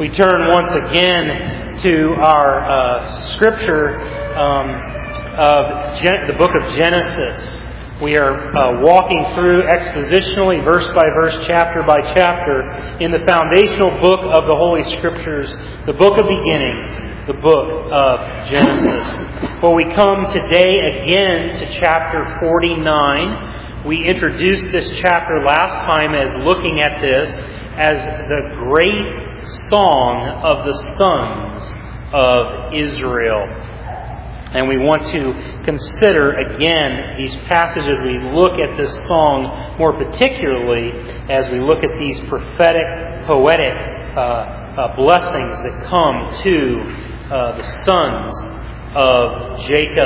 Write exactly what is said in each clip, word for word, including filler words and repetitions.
We turn once again to our uh, scripture um, of Gen- the book of Genesis. We are uh, walking through expositionally, verse by verse, chapter by chapter, in the foundational book of the Holy Scriptures, the book of beginnings, the book of Genesis. Well, we come today again to chapter forty-nine. We introduced this chapter last time as looking at this as the great song of the sons of Israel. And we want to consider again these passages. We look at this song more particularly as we look at these prophetic, poetic uh, uh, blessings that come to uh, the sons of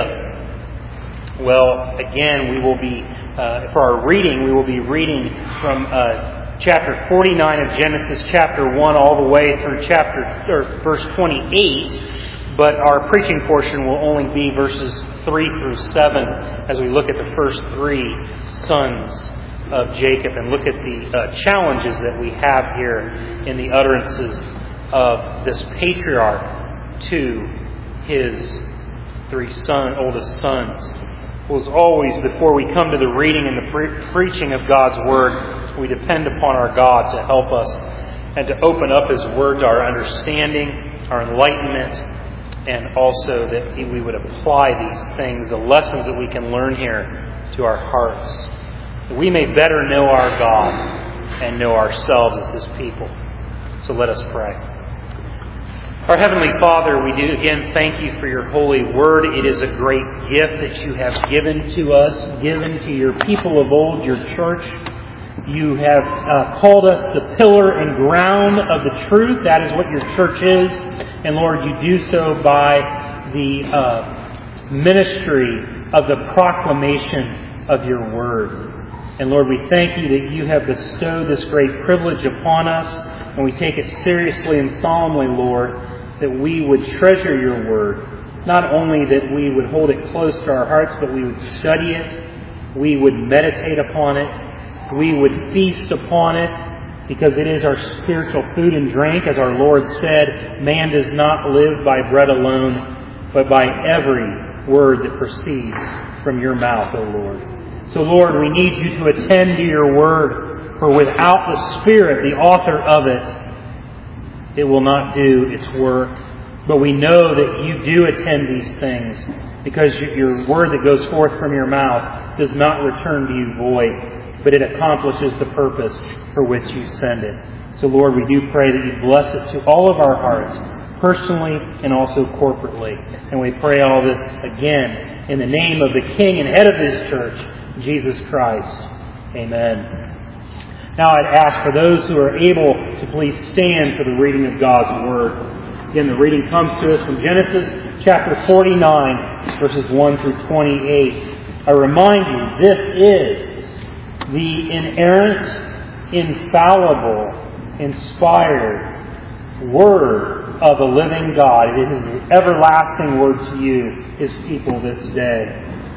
Jacob. Well, again, we will be, uh, for our reading, we will be reading from uh, chapter forty-nine of Genesis, chapter one, all the way through chapter or verse twenty-eight. But our preaching portion will only be verses three through seven as we look at the first three sons of Jacob and look at the uh, challenges that we have here in the utterances of this patriarch to his three son, oldest sons. Well, as always, before we come to the reading and the pre- preaching of God's Word, we depend upon our God to help us and to open up His Word to our understanding, our enlightenment, and also that we would apply these things, the lessons that we can learn here, to our hearts. That we may better know our God and know ourselves as His people. So let us pray. Our Heavenly Father, we do again thank You for Your holy Word. It is a great gift that You have given to us, given to Your people of old, Your church. You have uh, called us the pillar and ground of the truth. That is what Your church is. And Lord, You do so by the uh, ministry of the proclamation of Your word. And Lord, we thank You that You have bestowed this great privilege upon us. And we take it seriously and solemnly, Lord, that we would treasure Your word. Not only that we would hold it close to our hearts, but we would study it. We would meditate upon it. We would feast upon it, because it is our spiritual food and drink. As our Lord said, man does not live by bread alone, but by every word that proceeds from Your mouth, O Lord. So, Lord, we need You to attend to Your word, for without the Spirit, the author of it, it will not do its work. But we know that You do attend these things, because Your word that goes forth from Your mouth does not return to You void, but it accomplishes the purpose for which You send it. So, Lord, we do pray that You bless it to all of our hearts, personally and also corporately. And we pray all this again in the name of the King and head of His church, Jesus Christ. Amen. Now I'd ask for those who are able to please stand for the reading of God's Word. Again, the reading comes to us from Genesis chapter forty-nine, verses one through twenty-eight. I remind you, this is the inerrant, infallible, inspired Word of the living God. It is the everlasting Word to you, His people, this day.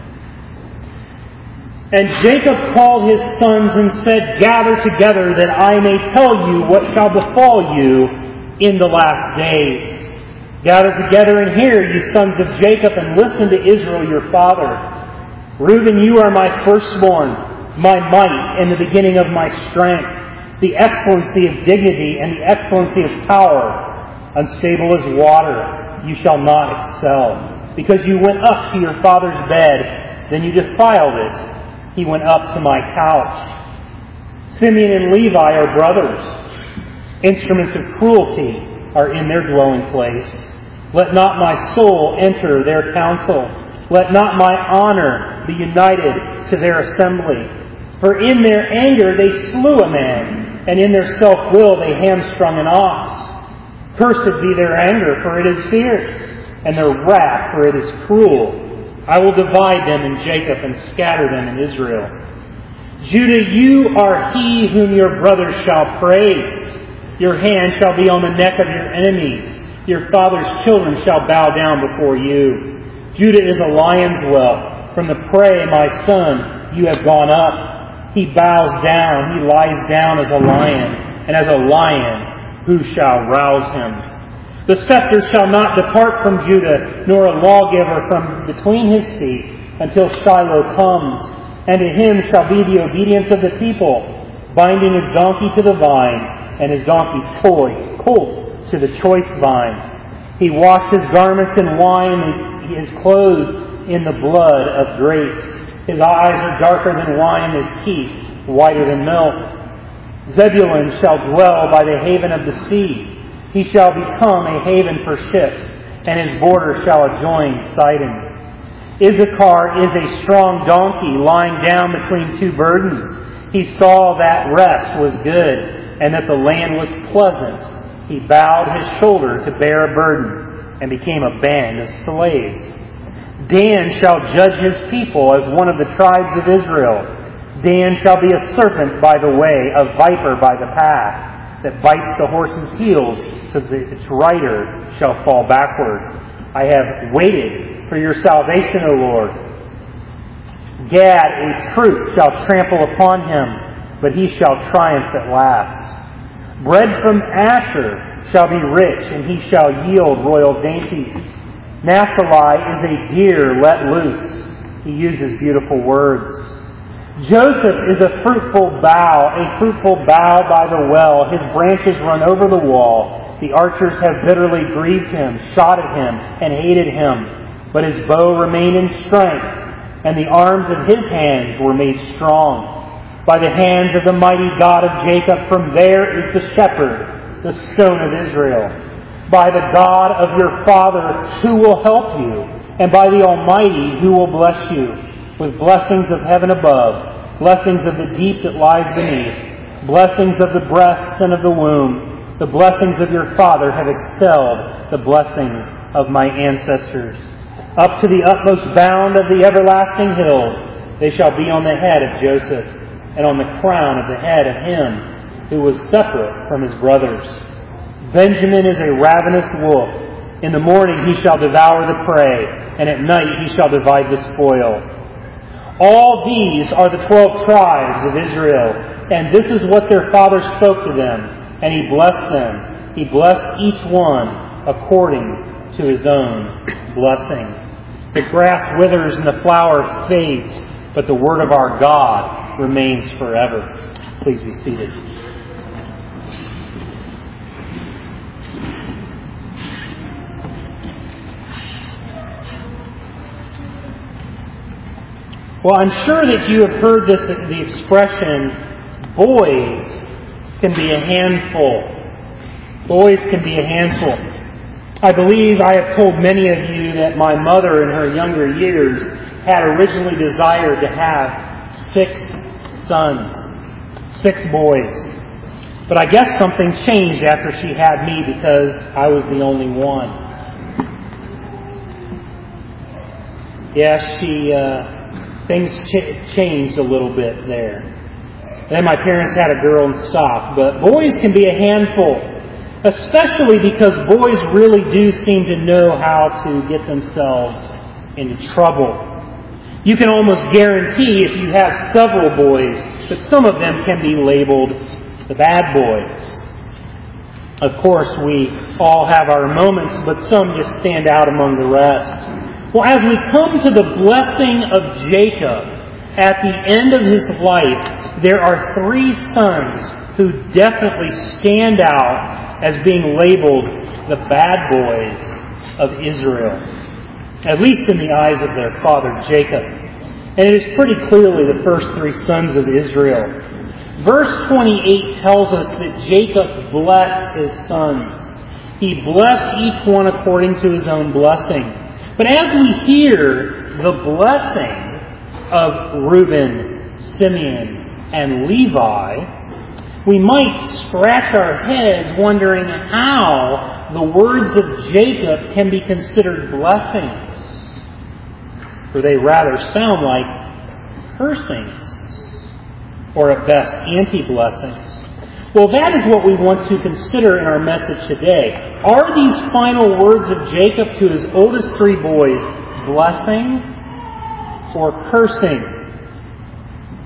And Jacob called his sons and said, "Gather together, that I may tell you what shall befall you in the last days. Gather together and hear, you sons of Jacob, and listen to Israel your father. Reuben, you are my firstborn, my might and the beginning of my strength, the excellency of dignity and the excellency of power. Unstable as water, you shall not excel. Because you went up to your father's bed, then you defiled it. He went up to my couch. Simeon and Levi are brothers. Instruments of cruelty are in their dwelling place. Let not my soul enter their council. Let not my honor be united to their assembly. For in their anger they slew a man, and in their self-will they hamstrung an ox. Cursed be their anger, for it is fierce, and their wrath, for it is cruel. I will divide them in Jacob and scatter them in Israel. Judah, you are he whom your brothers shall praise. Your hand shall be on the neck of your enemies. Your father's children shall bow down before you. Judah is a lion's whelp. From the prey, my son, you have gone up. He bows down. He lies down as a lion. And as a lion, who shall rouse him? The scepter shall not depart from Judah, nor a lawgiver from between his feet, until Shiloh comes. And to him shall be the obedience of the people, binding his donkey to the vine, and his donkey's toy, colt to the choice vine. He washed his garments in wine, and his clothes in the blood of grapes. His eyes are darker than wine, and his teeth whiter than milk. Zebulun shall dwell by the haven of the sea. He shall become a haven for ships, and his border shall adjoin Sidon. Issachar is a strong donkey lying down between two burdens. He saw that rest was good, and that the land was pleasant. He bowed his shoulder to bear a burden, and became a band of slaves. Dan shall judge his people as one of the tribes of Israel. Dan shall be a serpent by the way, a viper by the path, that bites the horse's heels, so that its rider shall fall backward. I have waited for your salvation, O Lord. Gad, a troop, shall trample upon him, but he shall triumph at last. Bread from Asher shall be rich, and he shall yield royal dainties. Naphtali is a deer let loose. He uses beautiful words. Joseph is a fruitful bough, a fruitful bough by the well. His branches run over the wall. The archers have bitterly grieved him, shot at him, and hated him. But his bow remained in strength, and the arms of his hands were made strong. By the hands of the mighty God of Jacob, from there is the shepherd, the stone of Israel. By the God of your father, who will help you, and by the Almighty, who will bless you, with blessings of heaven above, blessings of the deep that lies beneath, blessings of the breasts and of the womb. The blessings of your father have excelled the blessings of my ancestors. Up to the utmost bound of the everlasting hills, they shall be on the head of Joseph, and on the crown of the head of him who was separate from his brothers. Benjamin is a ravenous wolf. In the morning he shall devour the prey, and at night he shall divide the spoil. All these are the twelve tribes of Israel, and this is what their father spoke to them, and he blessed them. He blessed each one according to his own blessing. The grass withers and the flower fades, but the word of our God remains forever. Please be seated. Well, I'm sure that you have heard this, the expression, boys can be a handful. Boys can be a handful. I believe I have told many of you that my mother in her younger years had originally desired to have six sons, six boys. But I guess something changed after she had me because I was the only one. Yes, she... Uh, Things ch- changed a little bit there. Then my parents had a girl and stopped. But boys can be a handful, especially because boys really do seem to know how to get themselves into trouble. You can almost guarantee if you have several boys that some of them can be labeled the bad boys. Of course, we all have our moments, but some just stand out among the rest. Well, as we come to the blessing of Jacob, at the end of his life, there are three sons who definitely stand out as being labeled the bad boys of Israel, at least in the eyes of their father Jacob. And it is pretty clearly the first three sons of Israel. Verse twenty-eight tells us that Jacob blessed his sons. He blessed each one according to his own blessing. But as we hear the blessing of Reuben, Simeon, and Levi, we might scratch our heads wondering how the words of Jacob can be considered blessings. For they rather sound like cursings, or at best anti-blessings. Well, that is what we want to consider in our message today. Are these final words of Jacob to his oldest three boys blessing or cursing?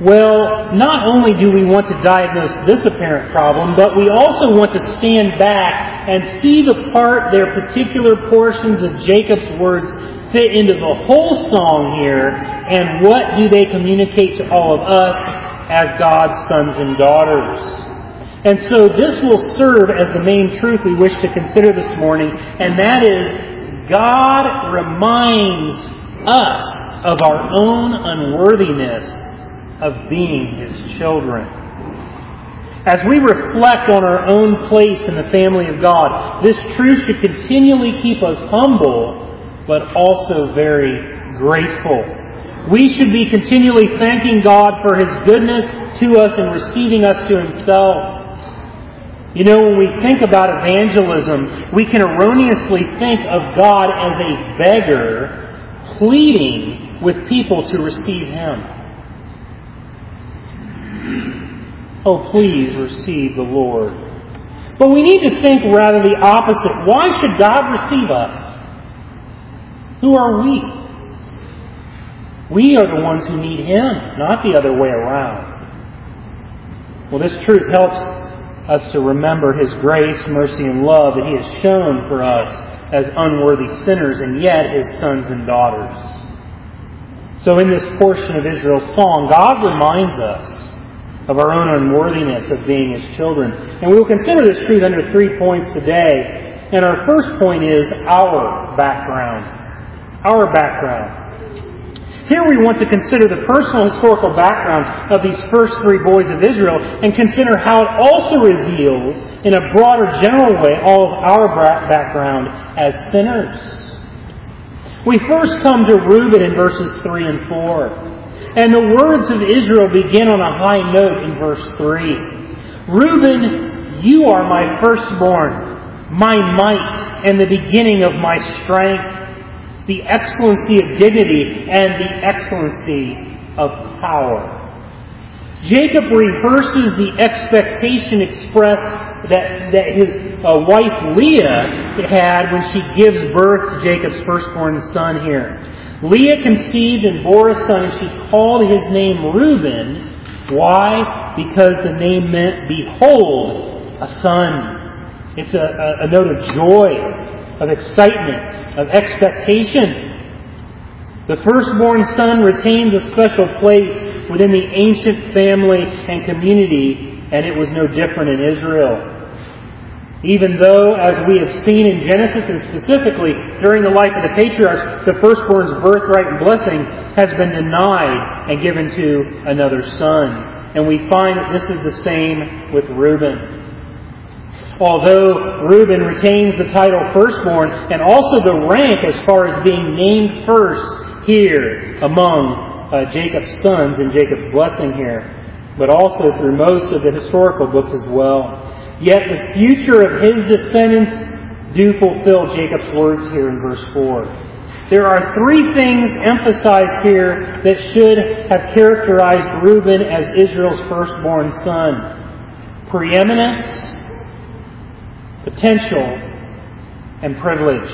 Well, not only do we want to diagnose this apparent problem, but we also want to stand back and see the part their particular portions of Jacob's words fit into the whole song here, and what do they communicate to all of us as God's sons and daughters. And so this will serve as the main truth we wish to consider this morning, and that is God reminds us of our own unworthiness of being His children. As we reflect on our own place in the family of God, this truth should continually keep us humble, but also very grateful. We should be continually thanking God for His goodness to us and receiving us to Himself. You know, when we think about evangelism, we can erroneously think of God as a beggar pleading with people to receive Him. Oh, please receive the Lord. But we need to think rather the opposite. Why should God receive us? Who are we? We are the ones who need Him, not the other way around. Well, this truth helps us to remember His grace, mercy, and love that He has shown for us as unworthy sinners and yet His sons and daughters. So in this portion of Israel's song, God reminds us of our own unworthiness of being His children. And we will consider this truth under three points today. And our first point is our background. Our background. Here we want to consider the personal historical background of these first three boys of Israel and consider how it also reveals, in a broader general way, all of our background as sinners. We first come to Reuben in verses three and four. And the words of Israel begin on a high note in verse three. Reuben, you are my firstborn, my might, and the beginning of my strength, the excellency of dignity and the excellency of power. Jacob rehearses the expectation expressed that, that his uh, wife Leah had when she gives birth to Jacob's firstborn son here. Leah conceived and bore a son, and she called his name Reuben. Why? Because the name meant, behold, a son. It's a, a, a note of joy, of excitement, of expectation. The firstborn son retains a special place within the ancient family and community, and it was no different in Israel. Even though, as we have seen in Genesis, and specifically during the life of the patriarchs, the firstborn's birthright and blessing has been denied and given to another son. And we find that this is the same with Reuben. Although Reuben retains the title firstborn and also the rank as far as being named first here among uh, Jacob's sons in Jacob's blessing here, but also through most of the historical books as well. Yet the future of his descendants do fulfill Jacob's words here in verse four. There are three things emphasized here that should have characterized Reuben as Israel's firstborn son: preeminence, potential, and privilege.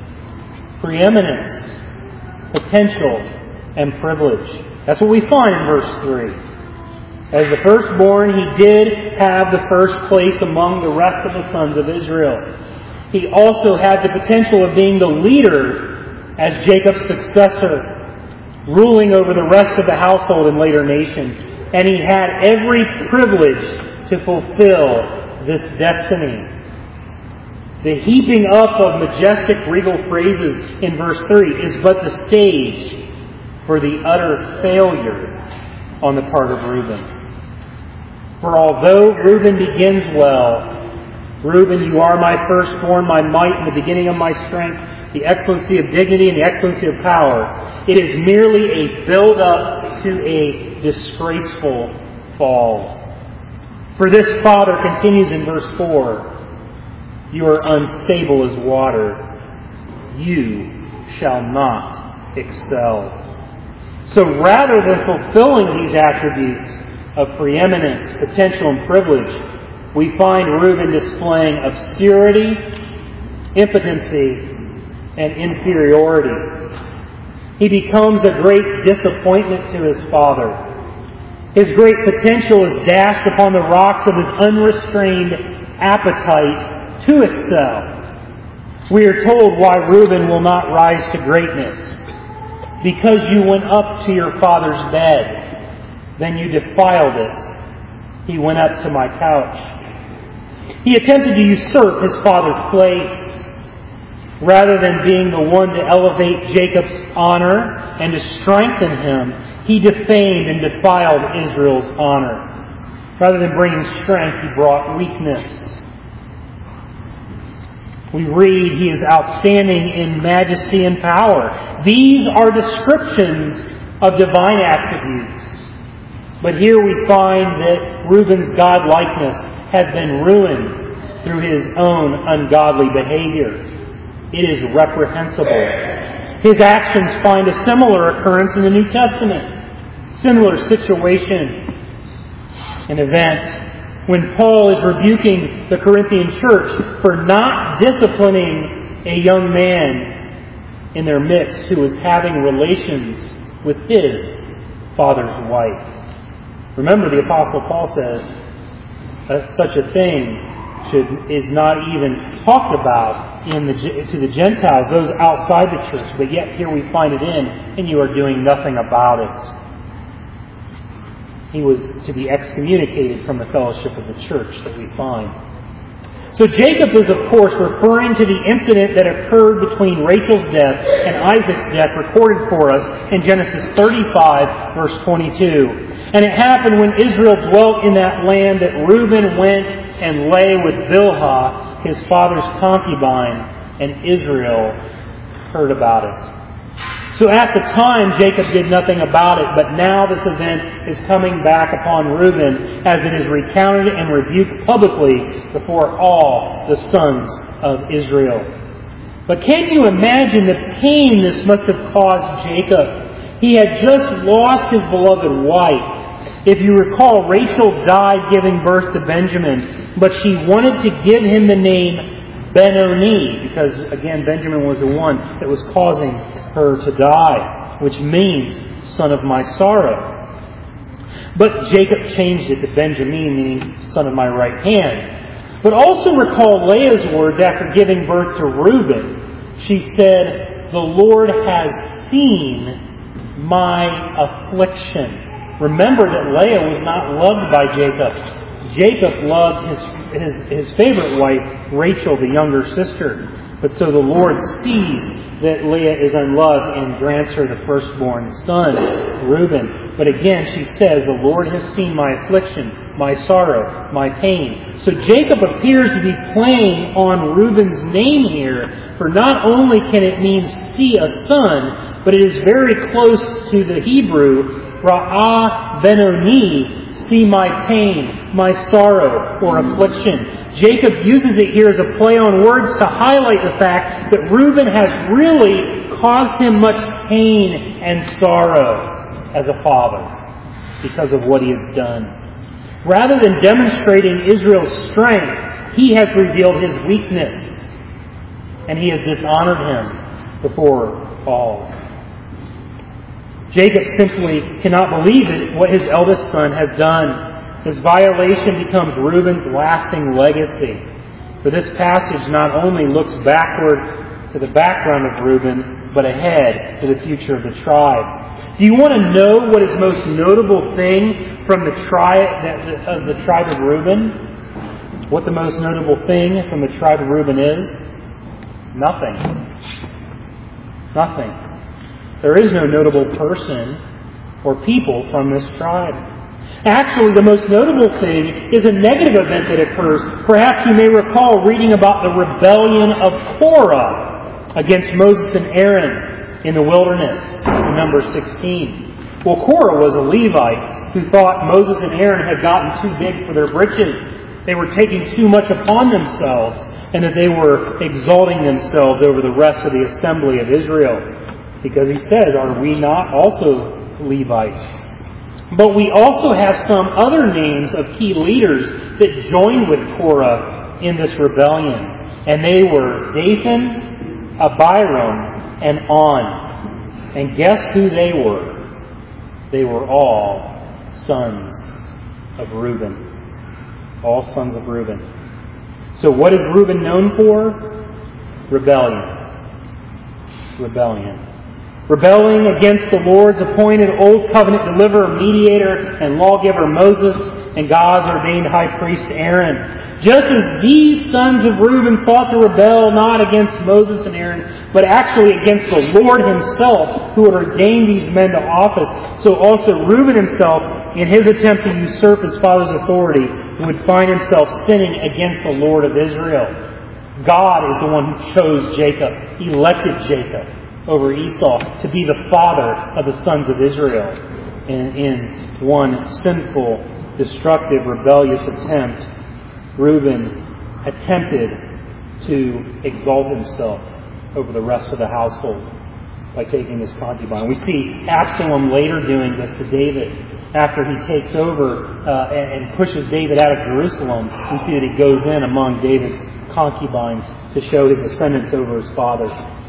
Preeminence, potential, and privilege. That's what we find in verse three. As the firstborn, he did have the first place among the rest of the sons of Israel. He also had the potential of being the leader as Jacob's successor, ruling over the rest of the household and later nation. And he had every privilege to fulfill this destiny. The heaping up of majestic regal phrases in verse three is but the stage for the utter failure on the part of Reuben. For although Reuben begins well, Reuben, you are my firstborn, my might, and the beginning of my strength, the excellency of dignity and the excellency of power, it is merely a build-up to a disgraceful fall. For this father continues in verse four, you are unstable as water. You shall not excel. So rather than fulfilling these attributes of preeminence, potential, and privilege, we find Reuben displaying obscurity, impotency, and inferiority. He becomes a great disappointment to his father. His great potential is dashed upon the rocks of his unrestrained appetite to excel. We are told why Reuben will not rise to greatness. Because you went up to your father's bed, then you defiled it. He went up to my couch. He attempted to usurp his father's place. Rather than being the one to elevate Jacob's honor and to strengthen him, he defamed and defiled Israel's honor. Rather than bringing strength, he brought weakness. We read he is outstanding in majesty and power. These are descriptions of divine attributes. But here we find that Reuben's godlikeness has been ruined through his own ungodly behavior. It is reprehensible. His actions find a similar occurrence in the New Testament. Similar situation, an event, when Paul is rebuking the Corinthian church for not disciplining a young man in their midst who was having relations with his father's wife. Remember, the Apostle Paul says that such a thing should is not even talked about in the to the Gentiles, those outside the church, but yet here we find it in, and you are doing nothing about it. He was to be excommunicated from the fellowship of the church that we find. So Jacob is, of course, referring to the incident that occurred between Rachel's death and Isaac's death, recorded for us in Genesis thirty-five, verse twenty-two. And it happened when Israel dwelt in that land that Reuben went and lay with Bilhah, his father's concubine, and Israel heard about it. So at the time, Jacob did nothing about it, but now this event is coming back upon Reuben as it is recounted and rebuked publicly before all the sons of Israel. But can you imagine the pain this must have caused Jacob? He had just lost his beloved wife. If you recall, Rachel died giving birth to Benjamin, but she wanted to give him the name Ben-Oni, because, again, Benjamin was the one that was causing her to die, which means son of my sorrow. But Jacob changed it to Benjamin, meaning son of my right hand. But also recall Leah's words after giving birth to Reuben. She said, "The Lord has seen my affliction." Remember that Leah was not loved by Jacob. Jacob loved his, his, his favorite wife, Rachel, the younger sister. But so the Lord sees that Leah is unloved and grants her the firstborn son, Reuben. But again, she says, "The Lord has seen my affliction, my sorrow, my pain." So Jacob appears to be playing on Reuben's name here, for not only can it mean see a son, but it is very close to the Hebrew Ra'ah Ben-Oni, see my pain, my sorrow, or affliction. Jacob uses it here as a play on words to highlight the fact that Reuben has really caused him much pain and sorrow as a father because of what he has done. Rather than demonstrating Israel's strength, he has revealed his weakness, and he has dishonored him before all. Jacob simply cannot believe it, what his eldest son has done. This violation becomes Reuben's lasting legacy. For this passage not only looks backward to the background of Reuben, but ahead to the future of the tribe. Do you want to know what is most notable thing from the tribe of the tribe of Reuben? What the most notable thing from the tribe of Reuben is? Nothing. Nothing. There is no notable person or people from this tribe. Actually, the most notable thing is a negative event that occurs. Perhaps you may recall reading about the rebellion of Korah against Moses and Aaron in the wilderness in Numbers sixteen. Well, Korah was a Levite who thought Moses and Aaron had gotten too big for their britches. They were taking too much upon themselves, and that they were exalting themselves over the rest of the assembly of Israel. Because he says, "Are we not also Levites?" But we also have some other names of key leaders that joined with Korah in this rebellion. And they were Dathan, Abiram, and On. And guess who they were? They were all sons of Reuben. All sons of Reuben. So what is Reuben known for? Rebellion. Rebellion. Rebelling against the Lord's appointed Old Covenant deliverer, mediator, and lawgiver Moses, and God's ordained high priest Aaron. Just as these sons of Reuben sought to rebel not against Moses and Aaron, but actually against the Lord Himself, who had ordained these men to office, so also Reuben himself, in his attempt to usurp his father's authority, would find himself sinning against the Lord of Israel. God is the one who chose Jacob, elected Jacob over Esau to be the father of the sons of Israel. And in one sinful, destructive, rebellious attempt, Reuben attempted to exalt himself over the rest of the household by taking his concubine. We see Absalom later doing this to David. After he takes over uh, and, and pushes David out of Jerusalem, we see that he goes in among David's concubines to show his ascendance over his father.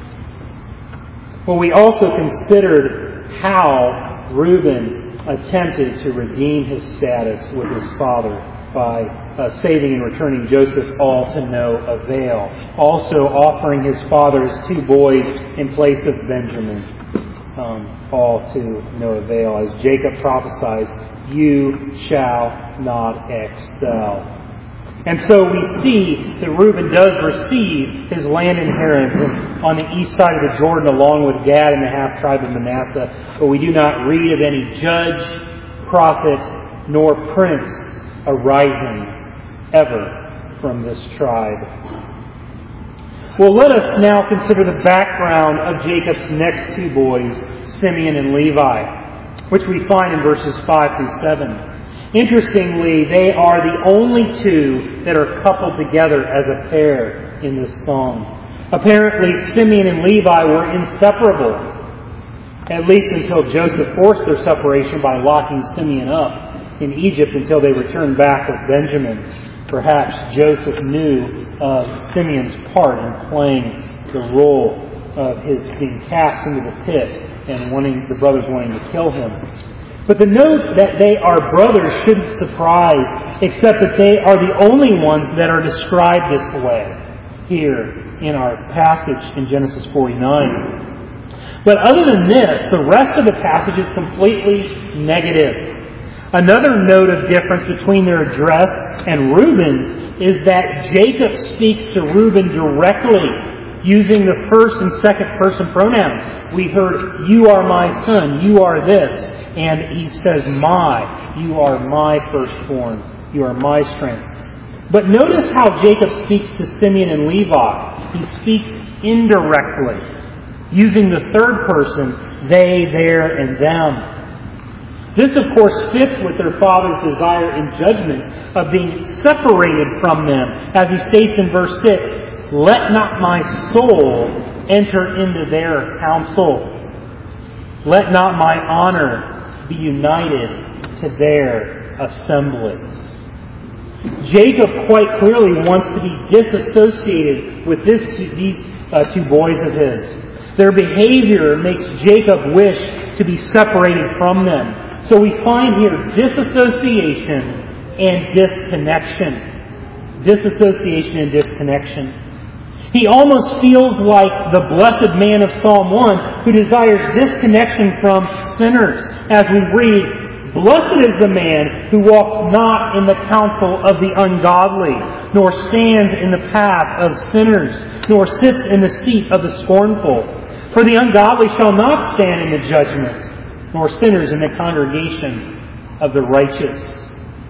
Well, we also considered how Reuben attempted to redeem his status with his father by uh, saving and returning Joseph, all to no avail. Also offering his father's two boys in place of Benjamin, um, all to no avail. As Jacob prophesies, you shall not excel. And so we see that Reuben does receive his land inheritance on the east side of the Jordan along with Gad and the half-tribe of Manasseh. But we do not read of any judge, prophet, nor prince arising ever from this tribe. Well, let us now consider the background of Jacob's next two boys, Simeon and Levi, which we find in verses five through seven. Interestingly, they are the only two that are coupled together as a pair in this song. Apparently, Simeon and Levi were inseparable, at least until Joseph forced their separation by locking Simeon up in Egypt until they returned back with Benjamin. Perhaps Joseph knew of Simeon's part in playing the role of his being cast into the pit and wanting the brothers wanting to kill him. But the note that they are brothers shouldn't surprise, except that they are the only ones that are described this way here in our passage in Genesis forty-nine. But other than this, the rest of the passage is completely negative. Another note of difference between their address and Reuben's is that Jacob speaks to Reuben directly, using the first and second person pronouns. We heard, you are my son, you are this. And he says, my, you are my firstborn, you are my strength. But notice how Jacob speaks to Simeon and Levi. He speaks indirectly, using the third person, they, their, and them. This, of course, fits with their father's desire and judgment of being separated from them. As he states in verse six, let not my soul enter into their counsel. Let not my honor be united to their assembly. Jacob quite clearly wants to be disassociated with this, these uh, two boys of his. Their behavior makes Jacob wish to be separated from them. So we find here disassociation and disconnection. Disassociation and disconnection. He almost feels like the blessed man of Psalm one who desires disconnection from sinners. As we read, blessed is the man who walks not in the counsel of the ungodly, nor stands in the path of sinners, nor sits in the seat of the scornful. For the ungodly shall not stand in the judgment, nor sinners in the congregation of the righteous.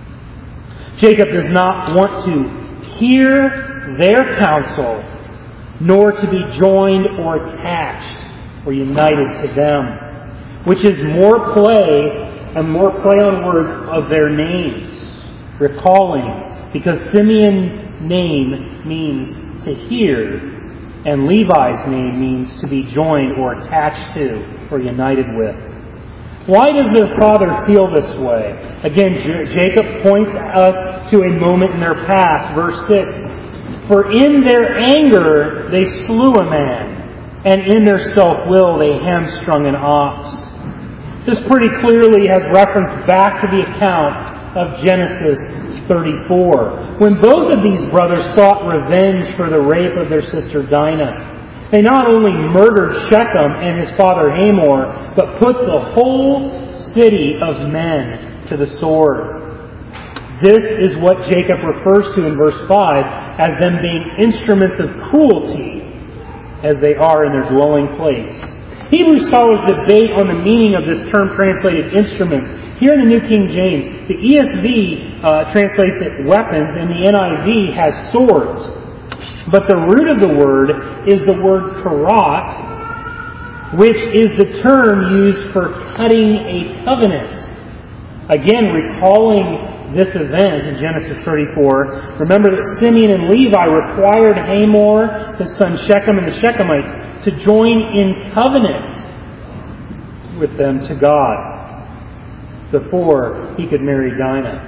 Jacob does not want to hear their counsel, nor to be joined or attached or united to them, which is more play and more play on words of their names, recalling, because Simeon's name means to hear, and Levi's name means to be joined or attached to or united with. Why does their father feel this way? Again, Jacob points us to a moment in their past, verse six. For in their anger they slew a man, and in their self-will they hamstrung an ox. This pretty clearly has reference back to the account of Genesis thirty-four, when both of these brothers sought revenge for the rape of their sister Dinah. They not only murdered Shechem and his father Hamor, but put the whole city of men to the sword. This is what Jacob refers to in verse five as them being instruments of cruelty as they are in their dwelling place. Hebrew scholars debate on the meaning of this term translated instruments. Here in the New King James, the E S V uh, translates it weapons and the N I V has swords. But the root of the word is the word karat, which is the term used for cutting a covenant. Again, recalling this event in Genesis thirty-four, remember that Simeon and Levi required Hamor, his son Shechem, and the Shechemites to join in covenant with them to God before he could marry Dinah.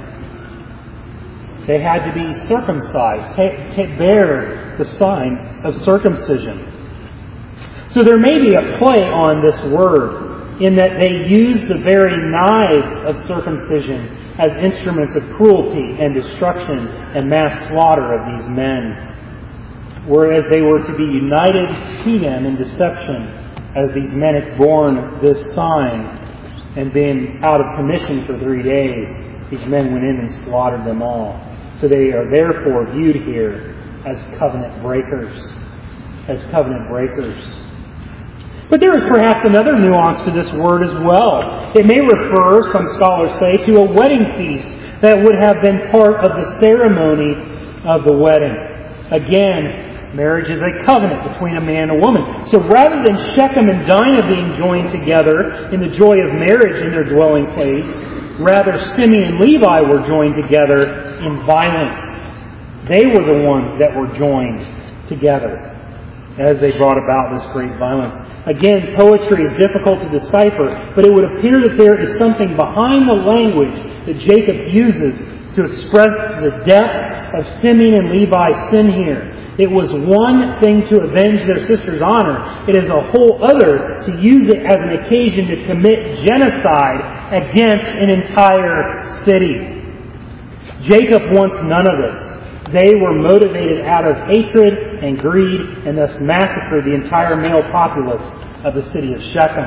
They had to be circumcised, to, to bear the sign of circumcision. So there may be a play on this word, in that they used the very knives of circumcision as instruments of cruelty and destruction and mass slaughter of these men, whereas they were to be united to them in deception as these men had borne this sign and been out of commission for three days. These men went in and slaughtered them all. So they are therefore viewed here as covenant breakers, as covenant breakers. But there is perhaps another nuance to this word as well. It may refer, some scholars say, to a wedding feast that would have been part of the ceremony of the wedding. Again, marriage is a covenant between a man and a woman. So rather than Shechem and Dinah being joined together in the joy of marriage in their dwelling place, rather Simeon and Levi were joined together in violence. They were the ones that were joined together as they brought about this great violence. Again, poetry is difficult to decipher, but it would appear that there is something behind the language that Jacob uses to express the depth of Simeon and Levi's sin here. It was one thing to avenge their sister's honor. It is a whole other to use it as an occasion to commit genocide against an entire city. Jacob wants none of it. They were motivated out of hatred and greed and thus massacred the entire male populace of the city of Shechem.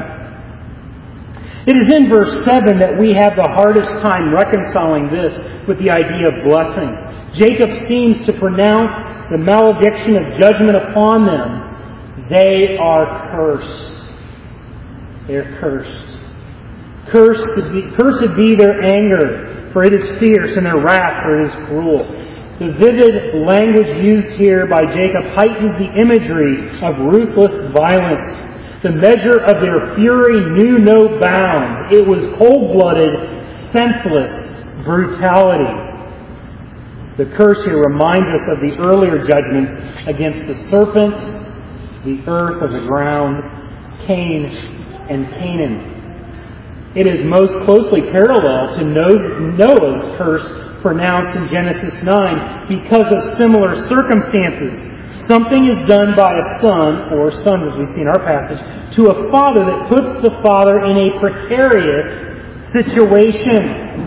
It is in verse seven that we have the hardest time reconciling this with the idea of blessing. Jacob seems to pronounce the malediction of judgment upon them. They are cursed. They are cursed. Cursed be, cursed be their anger, for it is fierce, and their wrath, for it is cruel. The vivid language used here by Jacob heightens the imagery of ruthless violence. The measure of their fury knew no bounds. It was cold-blooded, senseless brutality. The curse here reminds us of the earlier judgments against the serpent, the earth of the ground, Cain, and Canaan. It is most closely parallel to Noah's curse pronounced in Genesis nine because of similar circumstances. Something is done by a son, or sons as we see in our passage, to a father that puts the father in a precarious situation.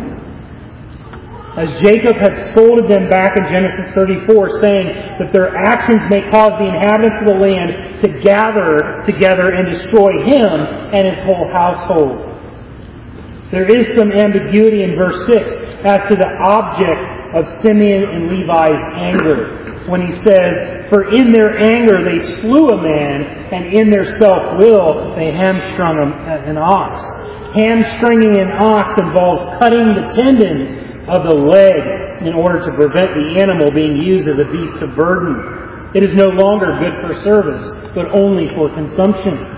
As Jacob had scolded them back in Genesis thirty-four, saying that their actions may cause the inhabitants of the land to gather together and destroy him and his whole household. There is some ambiguity in verse six as to the object of Simeon and Levi's anger, when he says, "For in their anger they slew a man, and in their self-will they hamstrung an ox." Hamstringing an ox involves cutting the tendons of the leg in order to prevent the animal being used as a beast of burden. It is no longer good for service, but only for consumption.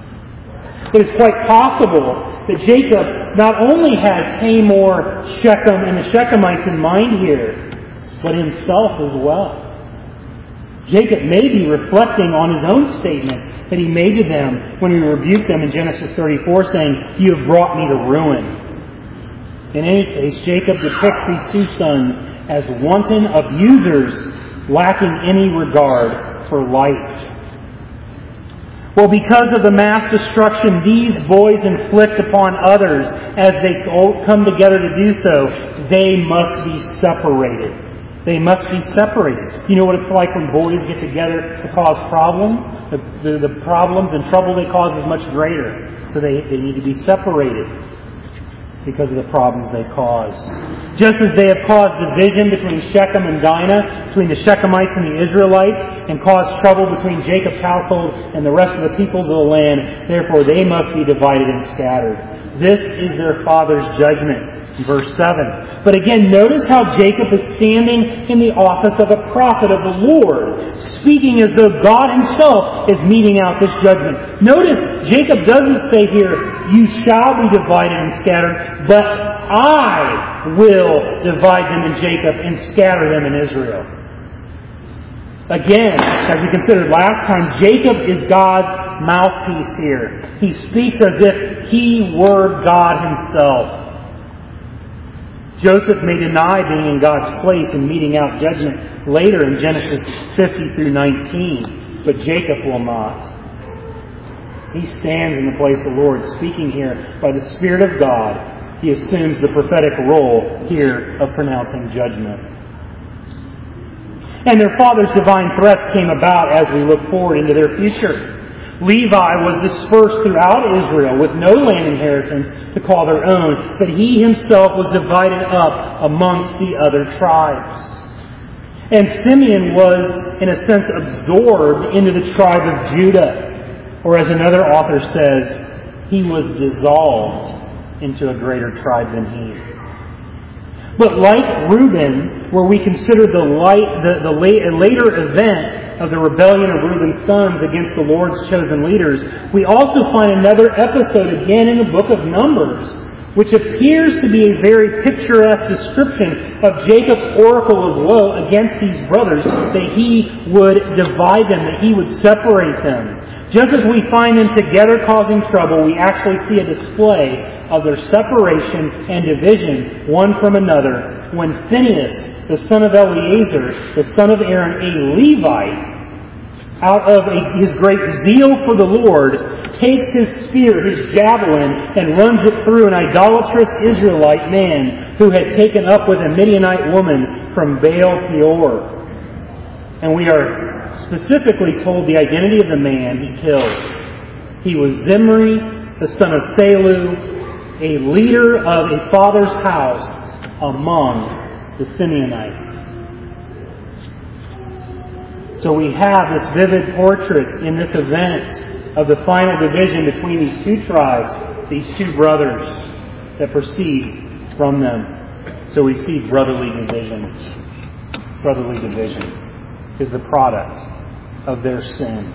It is quite possible that Jacob not only has Hamor, Shechem, and the Shechemites in mind here, but himself as well. Jacob may be reflecting on his own statement that he made to them when he rebuked them in Genesis thirty-four, saying, "You have brought me to ruin." In any case, Jacob depicts these two sons as wanton abusers, lacking any regard for life. Well, because of the mass destruction these boys inflict upon others as they come together to do so, they must be separated. They must be separated. You know what it's like when boys get together to cause problems? The, the, the problems and trouble they cause is much greater. So they, they need to be separated because of the problems they cause. Just as they have caused division between Shechem and Dinah, between the Shechemites and the Israelites, and caused trouble between Jacob's household and the rest of the peoples of the land, therefore they must be divided and scattered. This is their father's judgment. Verse seven. But again, notice how Jacob is standing in the office of a prophet of the Lord, speaking as though God Himself is meting out this judgment. Notice, Jacob doesn't say here, you shall be divided and scattered, but I will divide them in Jacob and scatter them in Israel. Again, as we considered last time, Jacob is God's mouthpiece here. He speaks as if He were God Himself. Joseph may deny being in God's place and meting out judgment later in Genesis fifty through nineteen, but Jacob will not. He stands in the place of the Lord, speaking here by the Spirit of God. He assumes the prophetic role here of pronouncing judgment. And their father's divine threats came about as we look forward into their future. Levi was dispersed throughout Israel with no land inheritance to call their own, but he himself was divided up amongst the other tribes. And Simeon was, in a sense, absorbed into the tribe of Judah. Or as another author says, he was dissolved into a greater tribe than he. But like Reuben, where we consider the, light, the, the later event of the rebellion of Reuben's sons against the Lord's chosen leaders, we also find another episode again in the book of Numbers, which appears to be a very picturesque description of Jacob's oracle of woe against these brothers, that he would divide them, that he would separate them. Just as we find them together causing trouble, we actually see a display of their separation and division one from another when Phinehas, the son of Eleazar, the son of Aaron, a Levite, out of a, his great zeal for the Lord, takes his spear, his javelin, and runs it through an idolatrous Israelite man who had taken up with a Midianite woman from Baal Peor. And we are specifically told the identity of the man he kills. He was Zimri, the son of Salu, a leader of a father's house among the Simeonites. So we have this vivid portrait in this event of the final division between these two tribes, these two brothers that proceed from them. So we see brotherly division. Brotherly division is the product of their sin.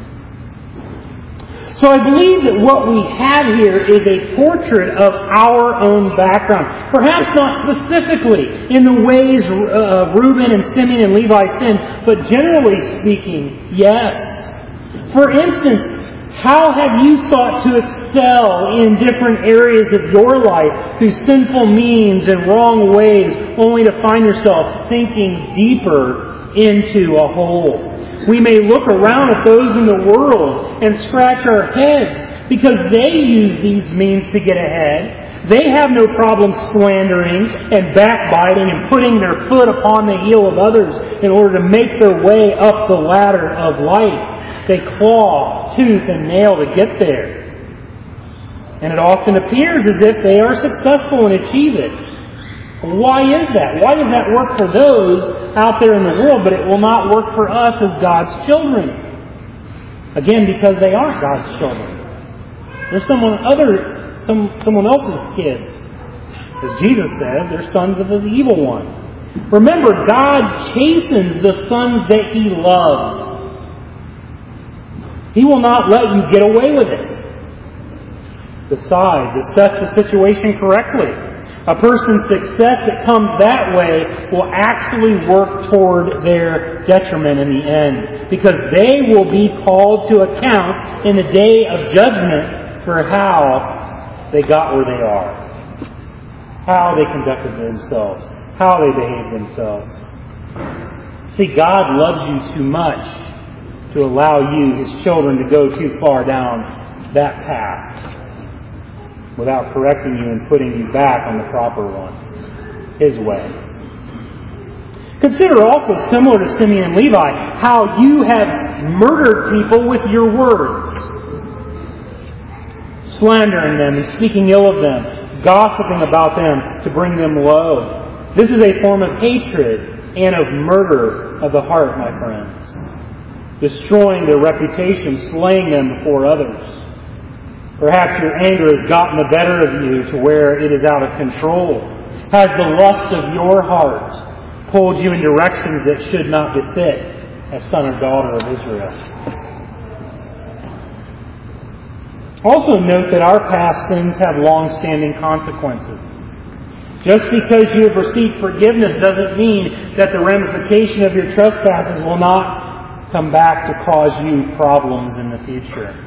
So I believe that what we have here is a portrait of our own background. Perhaps not specifically in the ways uh, Reuben and Simeon and Levi sinned, but generally speaking, yes. For instance, how have you sought to excel in different areas of your life through sinful means and wrong ways, only to find yourself sinking deeper into a hole? We may look around at those in the world and scratch our heads because they use these means to get ahead. They have no problem slandering and backbiting and putting their foot upon the heel of others in order to make their way up the ladder of life. They claw, tooth, and nail to get there. And it often appears as if they are successful and achieve it. Why is that? Why does that work for those out there in the world, but it will not work for us as God's children? Again, because they aren't God's children. They're someone other, some someone else's kids. As Jesus says, they're sons of the evil one. Remember, God chastens the sons that He loves. He will not let you get away with it. Besides, assess the situation correctly. A person's success that comes that way will actually work toward their detriment in the end, because they will be called to account in the day of judgment for how they got where they are, how they conducted themselves, how they behaved themselves. See, God loves you too much to allow you, His children, to go too far down that path without correcting you and putting you back on the proper one, His way. Consider also, similar to Simeon and Levi, how you have murdered people with your words, slandering them and speaking ill of them, gossiping about them to bring them low. This is a form of hatred and of murder of the heart, my friends. Destroying their reputation, slaying them before others. Perhaps your anger has gotten the better of you to where it is out of control. Has the lust of your heart pulled you in directions that should not befit a son or daughter of Israel? Also note that our past sins have long-standing consequences. Just because you have received forgiveness doesn't mean that the ramification of your trespasses will not come back to cause you problems in the future.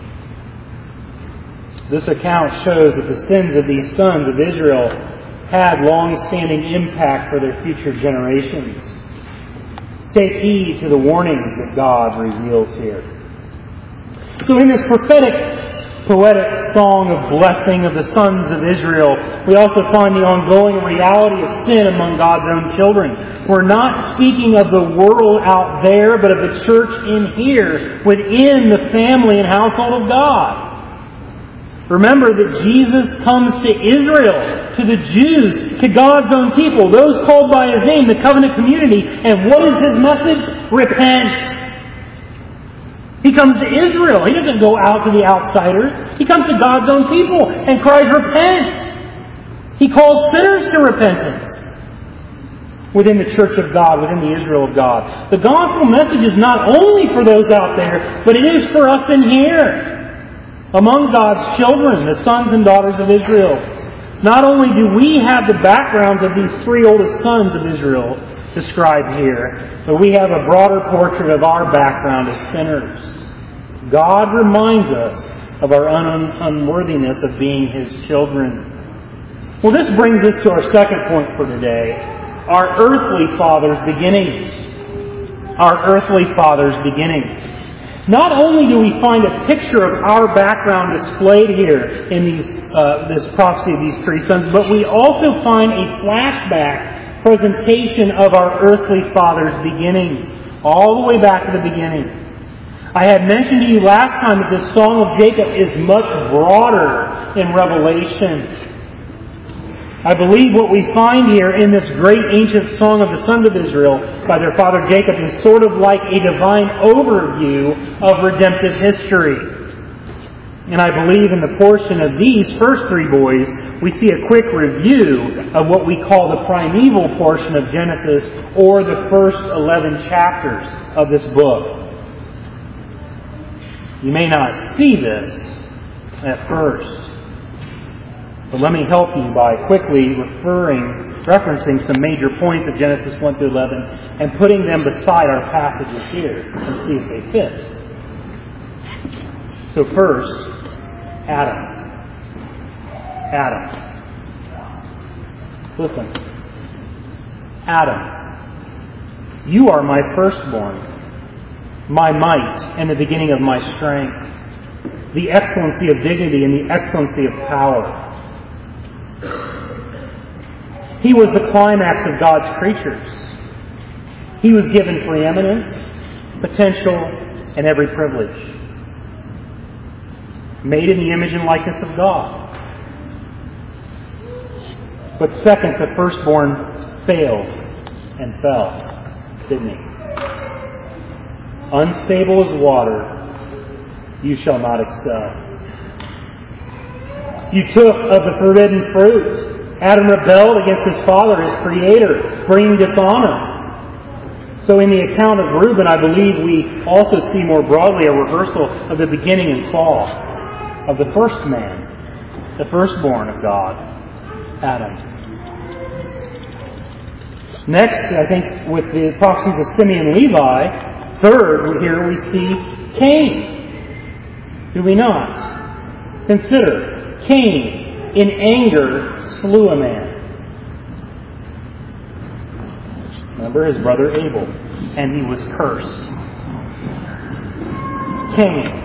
This account shows that the sins of these sons of Israel had long-standing impact for their future generations. Take heed to the warnings that God reveals here. So in this prophetic, poetic song of blessing of the sons of Israel, we also find the ongoing reality of sin among God's own children. We're not speaking of the world out there, but of the church in here, within the family and household of God. Remember that Jesus comes to Israel, to the Jews, to God's own people, those called by His name, the covenant community. And what is His message? Repent. He comes to Israel. He doesn't go out to the outsiders. He comes to God's own people and cries, repent. He calls sinners to repentance within the church of God, within the Israel of God. The gospel message is not only for those out there, but it is for us in here. Among God's children, the sons and daughters of Israel. Not only do we have the backgrounds of these three oldest sons of Israel described here, but we have a broader portrait of our background as sinners. God reminds us of our un- unworthiness of being His children. Well, this brings us to our second point for today. Our earthly father's beginnings. Our earthly father's beginnings. Not only do we find a picture of our background displayed here in these, uh, this prophecy of these three sons, but we also find a flashback presentation of our earthly father's beginnings, all the way back to the beginning. I had mentioned to you last time that this Song of Jacob is much broader in Revelation. I believe what we find here in this great ancient song of the sons of Israel by their father Jacob is sort of like a divine overview of redemptive history. And I believe in the portion of these first three boys, we see a quick review of what we call the primeval portion of Genesis, or the first eleven chapters of this book. You may not see this at first, but let me help you by quickly referring, referencing some major points of Genesis one through eleven and putting them beside our passages here and see if they fit. So first, Adam. Adam. Listen. Adam, you are my firstborn, my might and the beginning of my strength, the excellency of dignity and the excellency of power. He was the climax of God's creatures. He was given preeminence, potential, and every privilege. Made in the image and likeness of God. But second, the firstborn failed and fell, didn't he? Unstable as water, you shall not excel. You took of the forbidden fruit. Adam rebelled against his father, his creator, bringing dishonor. So in the account of Reuben, I believe we also see more broadly a reversal of the beginning and fall of the first man, the firstborn of God, Adam. Next, I think with the prophecies of Simeon and Levi, third, here we see Cain. Do we not? Consider, Cain, in anger, slew a man. Remember his brother Abel, and he was cursed. Cain.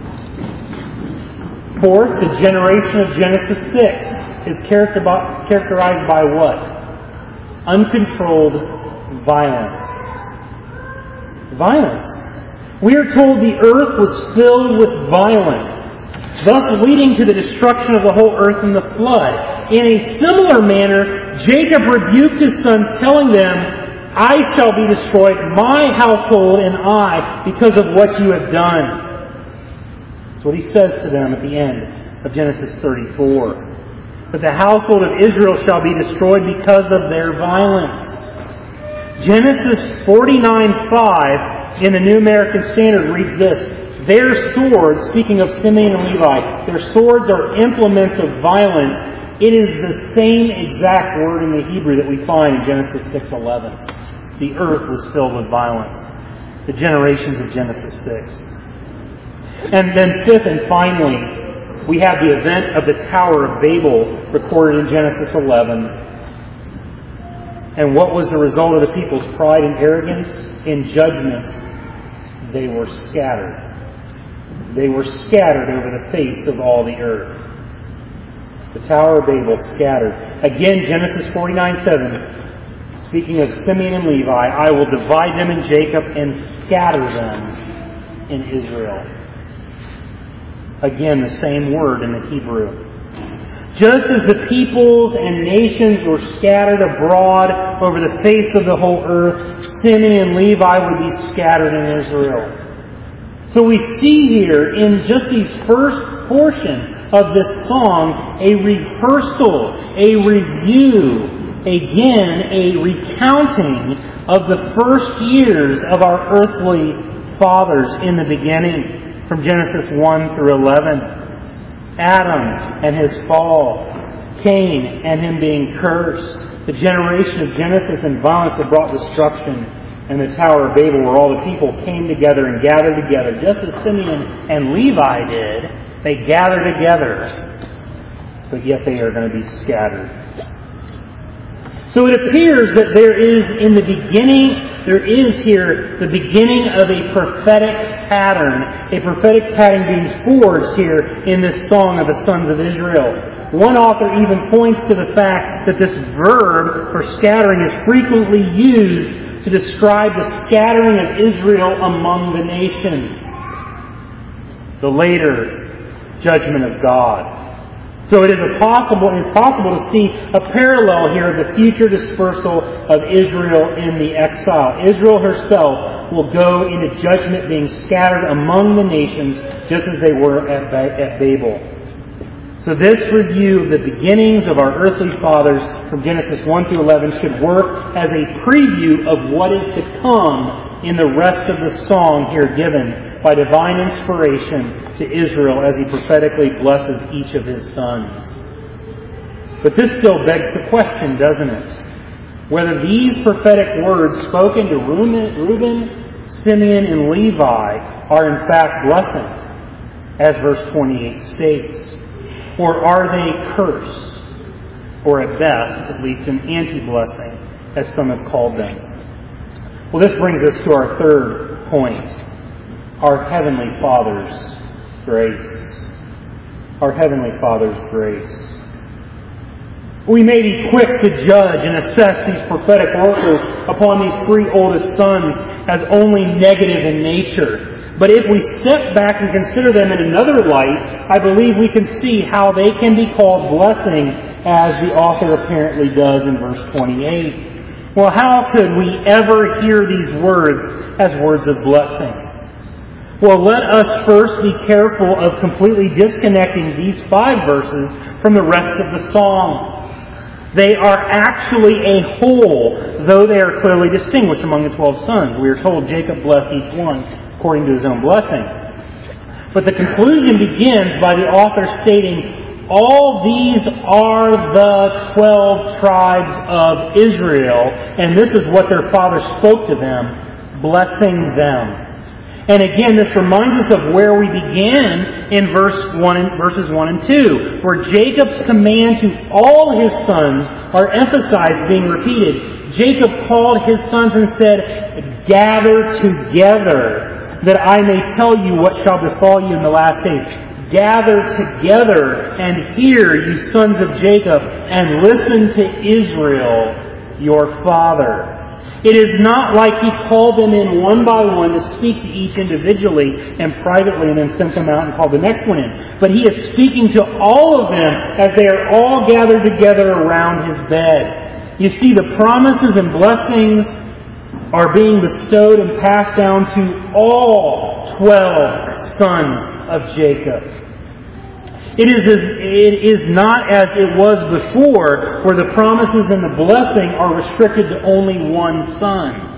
Fourth, the generation of Genesis six is characterized by what? Uncontrolled violence. Violence. We are told the earth was filled with violence, thus leading to the destruction of the whole earth in the flood. In a similar manner, Jacob rebuked his sons, telling them, I shall be destroyed, my household and I, because of what you have done. That's what he says to them at the end of Genesis thirty-four. But the household of Israel shall be destroyed because of their violence. Genesis forty-nine five in the New American Standard reads this: their swords, speaking of Simeon and Levi, their swords are implements of violence. It is the same exact word in the Hebrew that we find in Genesis six eleven. The earth was filled with violence. The generations of Genesis six. And then fifth and finally, we have the event of the Tower of Babel recorded in Genesis eleven. And what was the result of the people's pride and arrogance? In judgment, they were scattered. They were scattered over the face of all the earth. The Tower of Babel scattered. Again, Genesis forty-nine seven, speaking of Simeon and Levi, I will divide them in Jacob and scatter them in Israel. Again, the same word in the Hebrew. Just as the peoples and nations were scattered abroad over the face of the whole earth, Simeon and Levi would be scattered in Israel. So we see here in just these first portion of this song a rehearsal, a review, again a recounting of the first years of our earthly fathers in the beginning. From Genesis one through eleven. Adam and his fall. Cain and him being cursed. The generation of Genesis and violence that brought destruction. And the Tower of Babel where all the people came together and gathered together. Just as Simeon and Levi did. They gather together. But yet they are going to be scattered. So it appears that there is in the beginning, there is here the beginning of a prophetic pattern, a prophetic pattern being forged here in this song of the sons of Israel. One author even points to the fact that this verb for scattering is frequently used to describe the scattering of Israel among the nations. The later judgment of God. So it is impossible, impossible to see a parallel here of the future dispersal of Israel in the exile. Israel herself will go into judgment being scattered among the nations just as they were at, at Babel. So this review of the beginnings of our earthly fathers from Genesis one through eleven should work as a preview of what is to come in the rest of the song here given by divine inspiration to Israel as he prophetically blesses each of his sons. But this still begs the question, doesn't it? Whether these prophetic words spoken to Reuben, Simeon, and Levi are in fact blessing, as verse twenty-eight states. Or are they curse? Or at best, at least an anti-blessing, as some have called them. Well, this brings us to our third point. Our Heavenly Father's grace. Our Heavenly Father's grace. We may be quick to judge and assess these prophetic workers upon these three oldest sons as only negative in nature. But if we step back and consider them in another light, I believe we can see how they can be called blessing, as the author apparently does in verse twenty-eight. Well, how could we ever hear these words as words of blessing? Well, let us first be careful of completely disconnecting these five verses from the rest of the song. They are actually a whole, though they are clearly distinguished among the twelve sons. We are told Jacob blessed each one according to his own blessing. But the conclusion begins by the author stating, all these are the twelve tribes of Israel, and this is what their father spoke to them, blessing them. And again, this reminds us of where we began in verse one, verses one and two, where Jacob's command to all his sons are emphasized, being repeated. Jacob called his sons and said, gather together. that I may tell you what shall befall you in the last days. Gather together and hear, you sons of Jacob, and listen to Israel, your father. It is not like He called them in one by one to speak to each individually and privately and then sent them out and called the next one in. But He is speaking to all of them as they are all gathered together around His bed. You see, the promises and blessings are being bestowed and passed down to all twelve sons of Jacob. It is, as, it is not as it was before, where the promises and the blessing are restricted to only one son.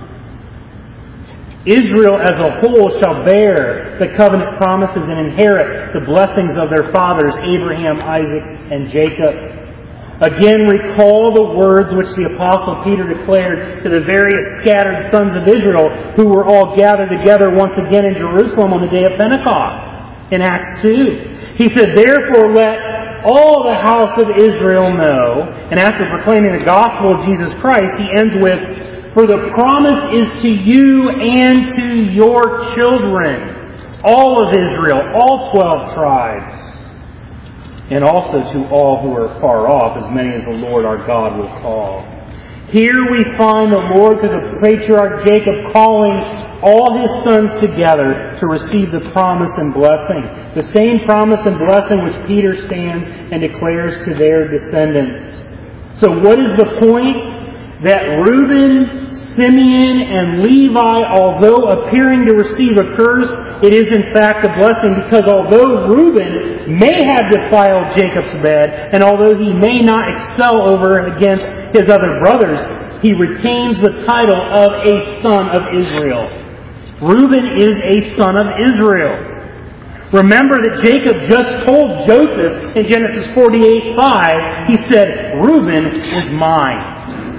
Israel as a whole shall bear the covenant promises and inherit the blessings of their fathers, Abraham, Isaac, and Jacob. Again, recall the words which the Apostle Peter declared to the various scattered sons of Israel who were all gathered together once again in Jerusalem on the day of Pentecost in Acts two. He said, therefore let all the house of Israel know, and after proclaiming the gospel of Jesus Christ, he ends with, for the promise is to you and to your children, all of Israel, all twelve tribes, and also to all who are far off, as many as the Lord our God will call. Here we find the Lord through the patriarch Jacob calling all his sons together to receive the promise and blessing. The same promise and blessing which Peter stands and declares to their descendants. So what is the point? That Reuben, Simeon, and Levi, although appearing to receive a curse, it is in fact a blessing, because although Reuben may have defiled Jacob's bed, and although he may not excel over against his other brothers, he retains the title of a son of Israel. Reuben is a son of Israel. Remember that Jacob just told Joseph in Genesis forty-eight five, he said, Reuben is mine.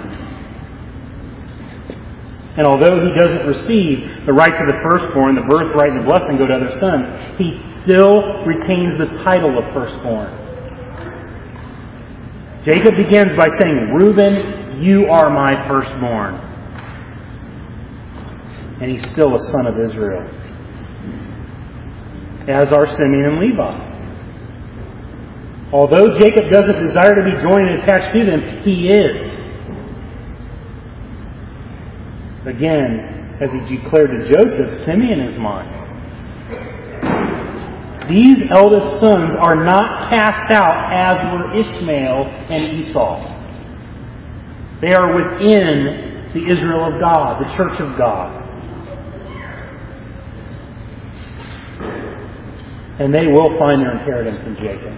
And although he doesn't receive the rights of the firstborn, the birthright and the blessing go to other sons, he still retains the title of firstborn. Jacob begins by saying, Reuben, you are my firstborn. And he's still a son of Israel, as are Simeon and Levi. Although Jacob doesn't desire to be joined and attached to them, he is. Again, as he declared to Joseph, Simeon is mine. These eldest sons are not cast out as were Ishmael and Esau. They are within the Israel of God, the church of God. And they will find their inheritance in Jacob.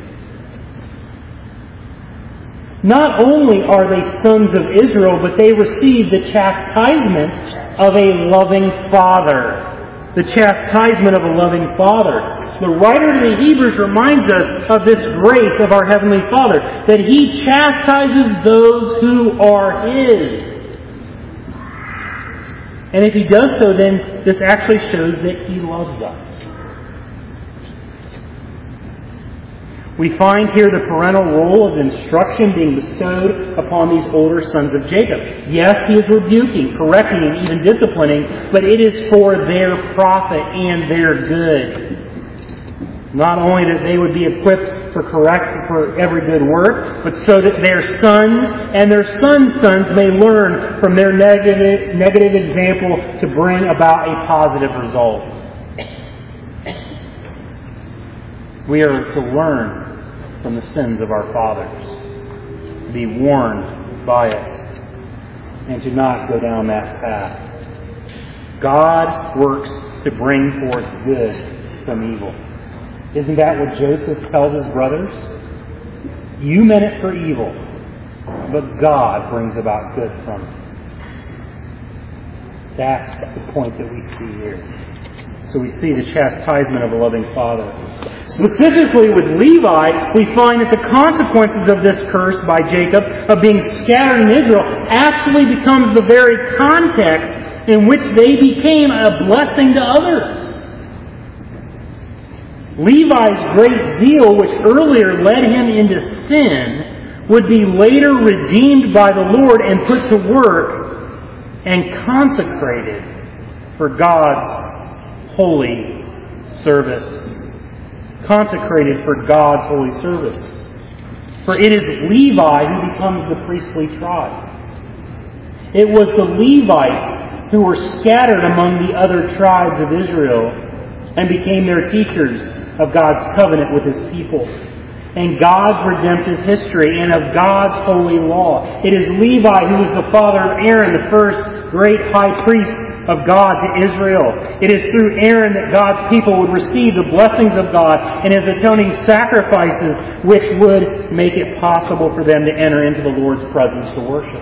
Not only are they sons of Israel, but they receive the chastisement of a loving Father. The chastisement of a loving Father. The writer to the Hebrews reminds us of this grace of our Heavenly Father, that He chastises those who are His. And if He does so, then this actually shows that He loves us. We find here the parental role of instruction being bestowed upon these older sons of Jacob. Yes, he is rebuking, correcting, and even disciplining, but it is for their profit and their good. Not only that they would be equipped for correct for every good work, but so that their sons and their sons' sons may learn from their negative, negative example to bring about a positive result. We are to learn from the sins of our fathers, to be warned by it, and to not go down that path. God works to bring forth good from evil. Isn't that what Joseph tells his brothers? You meant it for evil, but God brings about good from it. That's the point that we see here. So we see the chastisement of a loving Father. Specifically with Levi, we find that the consequences of this curse by Jacob of being scattered in Israel actually becomes the very context in which they became a blessing to others. Levi's great zeal, which earlier led him into sin, would be later redeemed by the Lord and put to work and consecrated for God's holy service, consecrated for God's holy service. For it is Levi who becomes the priestly tribe. It was the Levites who were scattered among the other tribes of Israel and became their teachers of God's covenant with His people, and God's redemptive history, and of God's holy law. It is Levi who was the father of Aaron, the first great high priest of God to Israel. It is through Aaron that God's people would receive the blessings of God and His atoning sacrifices, which would make it possible for them to enter into the Lord's presence to worship.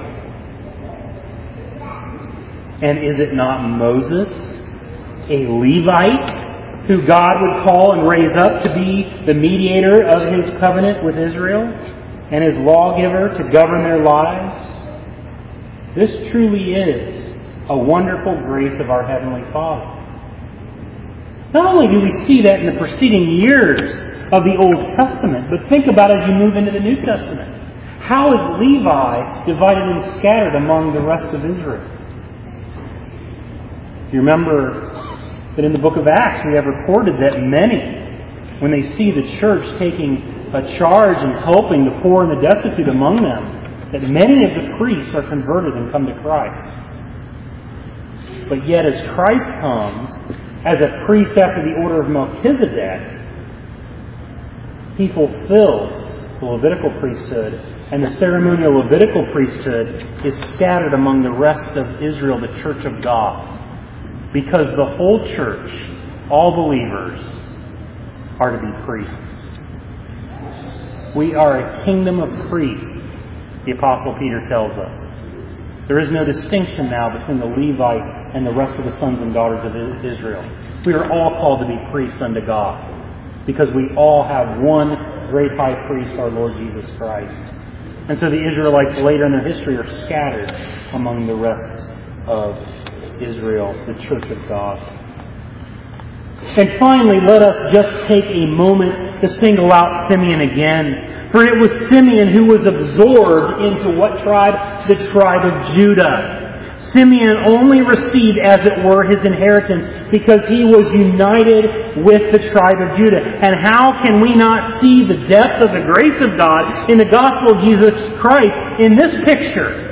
And is it not Moses, a Levite, who God would call and raise up to be the mediator of His covenant with Israel and His lawgiver to govern their lives? This truly is a wonderful grace of our Heavenly Father. Not only do we see that in the preceding years of the Old Testament, but think about as you move into the New Testament. How is Levi divided and scattered among the rest of Israel? You remember that in the book of Acts we have recorded that many, when they see the church taking a charge and helping the poor and the destitute among them, that many of the priests are converted and come to Christ. But yet as Christ comes as a priest after the order of Melchizedek, He fulfills the Levitical priesthood, and the ceremonial Levitical priesthood is scattered among the rest of Israel, the church of God. Because the whole church, all believers, are to be priests. We are a kingdom of priests, the Apostle Peter tells us. There is no distinction now between the Levite and the rest of the sons and daughters of Israel. We are all called to be priests unto God, because we all have one great high priest, our Lord Jesus Christ. And so the Israelites later in their history are scattered among the rest of Israel, the church of God. And finally, let us just take a moment to single out Simeon again. For it was Simeon who was absorbed into what tribe? The tribe of Judah. Simeon only received, as it were, his inheritance because he was united with the tribe of Judah. And how can we not see the depth of the grace of God in the gospel of Jesus Christ in this picture?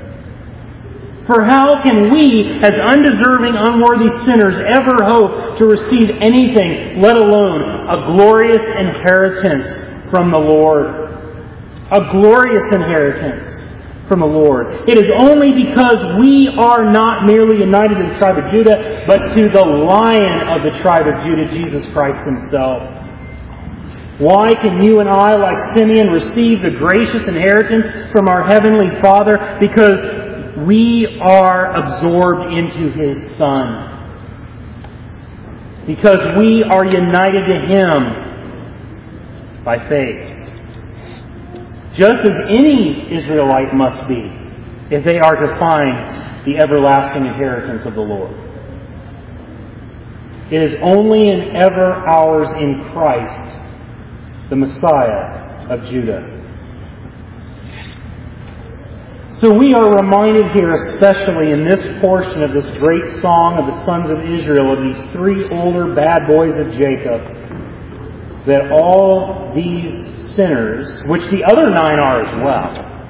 For how can we, as undeserving, unworthy sinners, ever hope to receive anything, let alone a glorious inheritance from the Lord? A glorious inheritance from the Lord. It is only because we are not merely united to the tribe of Judah, but to the Lion of the tribe of Judah, Jesus Christ Himself. Why can you and I, like Simeon, receive the gracious inheritance from our Heavenly Father? Because we are absorbed into His Son. Because we are united to Him by faith. Just as any Israelite must be if they are to find the everlasting inheritance of the Lord. It is only and ever ours in Christ, the Messiah of Judah. So we are reminded here, especially in this portion of this great song of the sons of Israel, of these three older bad boys of Jacob, that all these sinners, which the other nine are as well,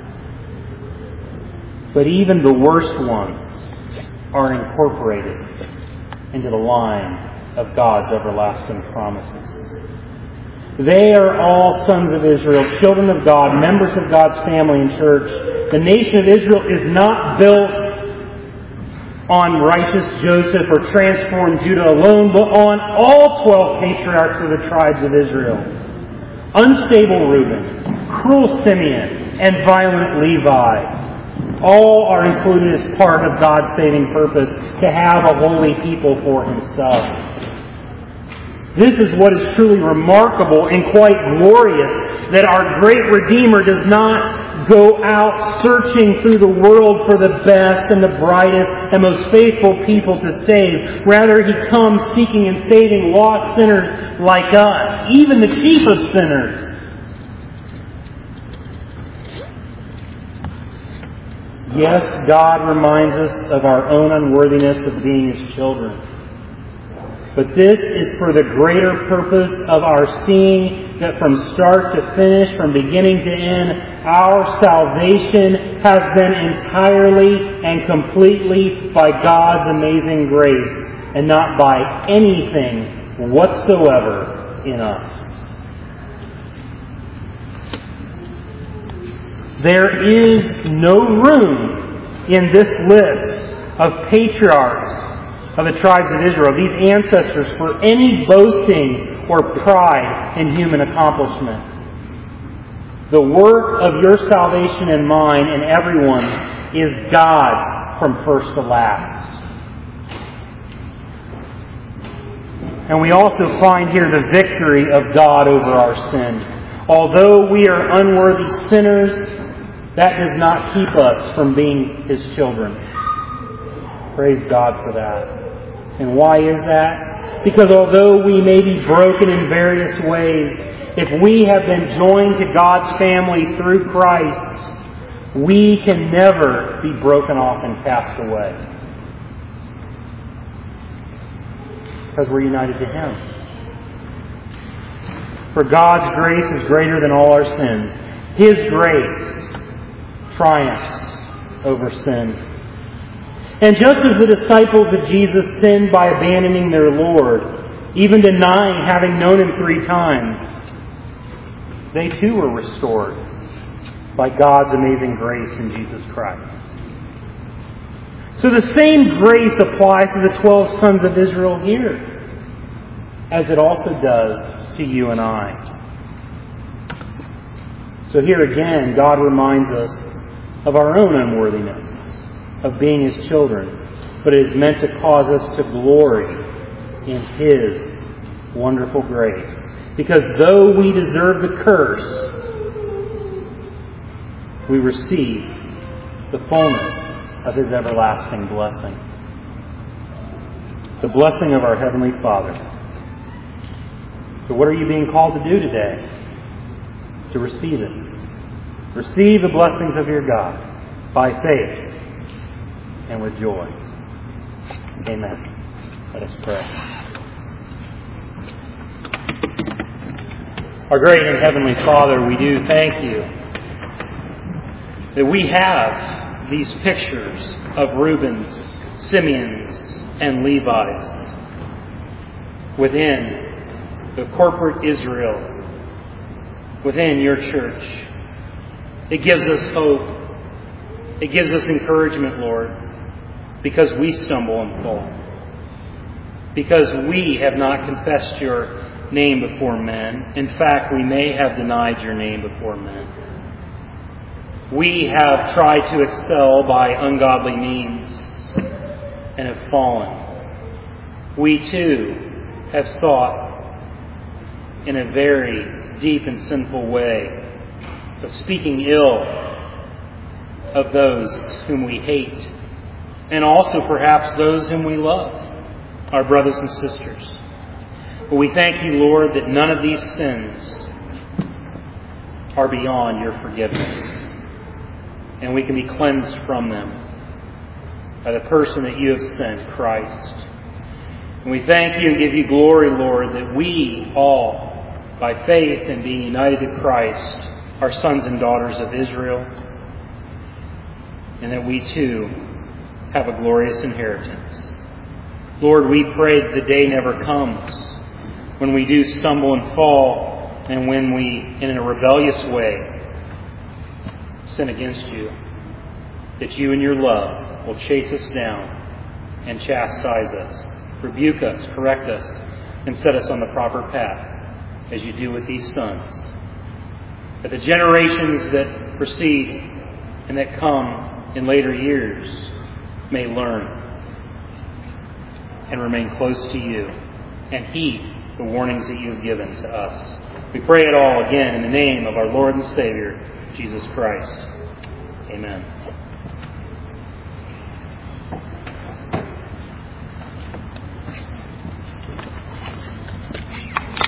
but even the worst ones, are incorporated into the line of God's everlasting promises. They are all sons of Israel, children of God, members of God's family and church. The nation of Israel is not built on righteous Joseph or transformed Judah alone, but on all twelve patriarchs of the tribes of Israel. Unstable Reuben, cruel Simeon, and violent Levi. All are included as part of God's saving purpose to have a holy people for Himself. This is what is truly remarkable and quite glorious, that our great Redeemer does not go out searching through the world for the best and the brightest and most faithful people to save. Rather, He comes seeking and saving lost sinners like us, even the chief of sinners. Yes, God reminds us of our own unworthiness of being His children. But this is for the greater purpose of our seeing that from start to finish, from beginning to end, our salvation has been entirely and completely by God's amazing grace and not by anything whatsoever in us. There is no room in this list of patriarchs of the tribes of Israel, these ancestors, for any boasting or pride in human accomplishment. The work of your salvation and mine and everyone's is God's from first to last. And we also find here the victory of God over our sin. Although we are unworthy sinners, that does not keep us from being His children. Praise God for that. And why is that? Because although we may be broken in various ways, if we have been joined to God's family through Christ, we can never be broken off and cast away. Because we're united to Him. For God's grace is greater than all our sins. His grace triumphs over sin. And just as the disciples of Jesus sinned by abandoning their Lord, even denying having known Him three times, they too were restored by God's amazing grace in Jesus Christ. So the same grace applies to the twelve sons of Israel here, as it also does to you and I. So here again, God reminds us of our own unworthiness of being His children, but it is meant to cause us to glory in His wonderful grace. Because though we deserve the curse, we receive the fullness of His everlasting blessings. The blessing of our Heavenly Father. So what are you being called to do today? To receive it. Receive the blessings of your God by faith and with joy. Amen. Let us pray. Our great and Heavenly Father, we do thank You that we have these pictures of Reubens, Simeons, and Levi's within the corporate Israel, within Your church. It gives us hope. It gives us encouragement, Lord, because we stumble and fall. Because we have not confessed Your name before men. In fact, we may have denied Your name before men. We have tried to excel by ungodly means and have fallen. We too have sought in a very deep and sinful way of speaking ill of those whom we hate, and also perhaps those whom we love, our brothers and sisters. But we thank You, Lord, that none of these sins are beyond Your forgiveness, and we can be cleansed from them by the person that You have sent, Christ. And we thank You and give You glory, Lord, that we all, by faith and being united to Christ, are sons and daughters of Israel, and that we too have a glorious inheritance. Lord, we pray that the day never comes when we do stumble and fall, and when we, in a rebellious way, sin against You, that You in Your love will chase us down and chastise us, rebuke us, correct us, and set us on the proper path, as You do with these sons. That the generations that proceed and that come in later years may learn and remain close to You and heed the warnings that You have given to us. We pray it all again in the name of our Lord and Savior, Jesus Christ. Amen.